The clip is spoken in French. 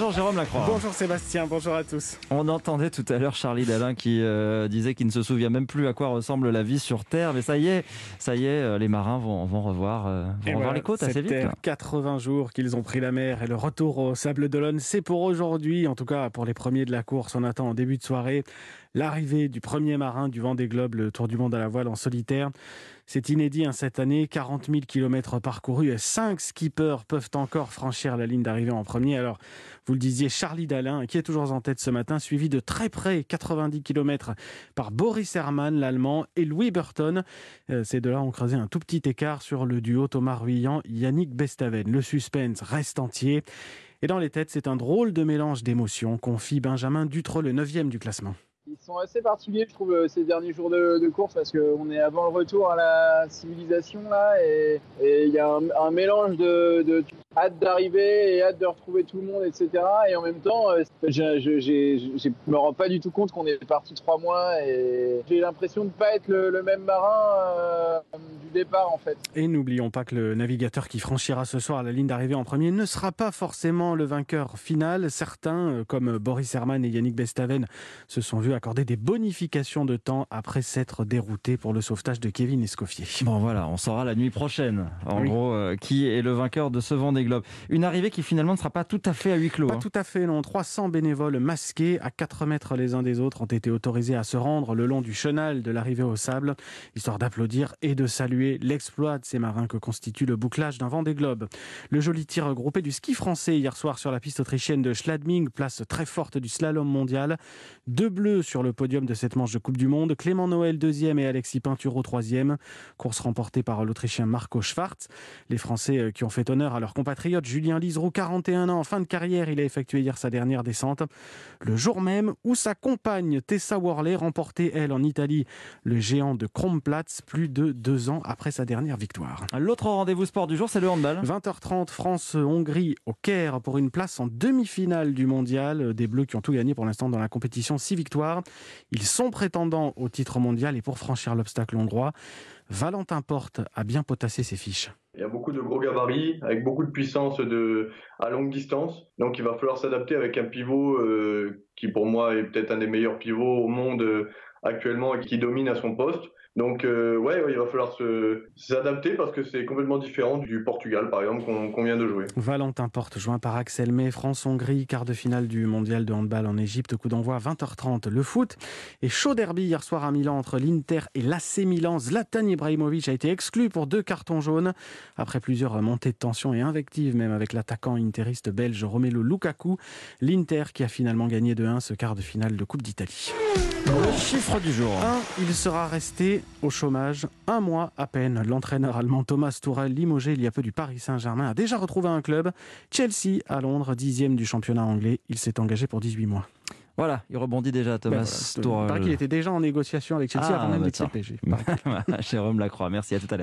Bonjour Jérôme Lacroix. Bonjour Sébastien, bonjour à tous. On entendait tout à l'heure Charlie Dalin qui disait qu'il ne se souvient même plus à quoi ressemble la vie sur Terre. Mais ça y est, les marins vont revoir les côtes assez vite. 80 jours qu'ils ont pris la mer et le retour au Sable d'Olonne, c'est pour aujourd'hui. En tout cas, pour les premiers de la course, on attend en début de soirée l'arrivée du premier marin du Vendée Globe, le Tour du monde à la voile en solitaire. C'est inédit cette année, 40 000 km parcourus et 5 skippers peuvent encore franchir la ligne d'arrivée en premier. Alors, vous le disiez, Charlie Dalin, qui est toujours en tête ce matin, suivi de très près, 90 km, par Boris Herrmann, l'Allemand, et Louis Burton. Ces deux-là ont creusé un tout petit écart sur le duo Thomas Ruyant-Yannick Bestaven. Le suspense reste entier. Et dans les têtes, c'est un drôle de mélange d'émotions, confie Benjamin Dutreux, le 9e du classement. Ils sont assez particuliers, je trouve, ces derniers jours de course, parce qu'on est avant le retour à la civilisation, là, et il y a un mélange de hâte d'arriver et hâte de retrouver tout le monde, etc. Et en même temps, je me rends pas du tout compte qu'on est parti 3 mois, et j'ai l'impression de pas être le même marin du départ, en fait. Et n'oublions pas que le navigateur qui franchira ce soir la ligne d'arrivée en premier ne sera pas forcément le vainqueur final. Certains, comme Boris Herrmann et Yannick Bestaven, se sont vus accorder des bonifications de temps après s'être déroutés pour le sauvetage de Kevin Escoffier. Bon voilà, on saura la nuit prochaine, gros, qui est le vainqueur de ce Vendée Globe. Une arrivée qui finalement ne sera pas tout à fait à huis clos. Pas tout à fait, non. 300 bénévoles masqués à 4 mètres les uns des autres ont été autorisés à se rendre le long du chenal de l'arrivée au sable, histoire d'applaudir et de saluer l'exploit de ces marins que constitue le bouclage d'un Vendée Globe. Le joli tir groupé du ski français hier soir sur la piste autrichienne de Schladming, place très forte du slalom mondial. 2 bleus sur le podium de cette manche de Coupe du Monde. Clément Noël 2e et Alexis Pinturo 3e. Course remportée par l'Autrichien Marco Schwarz. Les Français qui ont fait honneur à leur compatriote Julien Liseroux, 41 ans, en fin de carrière. Il a effectué hier sa dernière descente. Le jour même où sa compagne Tessa Worley remportait, elle, en Italie, le géant de Kronplatz, plus de 2 ans après sa dernière victoire. L'autre rendez-vous sport du jour, c'est le handball. 20h30, France-Hongrie au Caire pour une place en demi-finale du mondial. Des Bleus qui ont tout gagné pour l'instant dans la compétition, 6 victoires. Ils sont prétendants au titre mondial et pour franchir l'obstacle hongrois, Valentin Porte a bien potassé ses fiches. Il y a beaucoup de gros gabarits, avec beaucoup de puissance à longue distance. Donc il va falloir s'adapter avec un pivot qui pour moi est peut-être un des meilleurs pivots au monde actuellement et qui domine à son poste. Donc il va falloir s'adapter parce que c'est complètement différent du Portugal par exemple qu'on vient de jouer. Valentin Porte joint par Axel May, France-Hongrie, quart de finale du mondial de handball en Égypte, coup d'envoi 20h30. Le foot et chaud derby hier soir à Milan entre l'Inter et l'AC Milan. Zlatan Ibrahimovic a été exclu pour 2 cartons jaunes après plusieurs montées de tension et invectives même avec l'attaquant interiste belge Romelu Lukaku. L'Inter qui a finalement gagné 2-1 ce quart de finale de Coupe d'Italie. Le chiffre du jour. Il sera resté au chômage 1 mois à peine. L'entraîneur allemand Thomas Tuchel, limogé il y a peu du Paris Saint-Germain, a déjà retrouvé un club. Chelsea à Londres, 10e du championnat anglais. Il s'est engagé pour 18 mois. Voilà, il rebondit déjà, Thomas Tuchel. Il paraît qu'il était déjà en négociation avec Chelsea avant même de quitter le PSG. Jérôme Lacroix, merci, à tout à l'heure.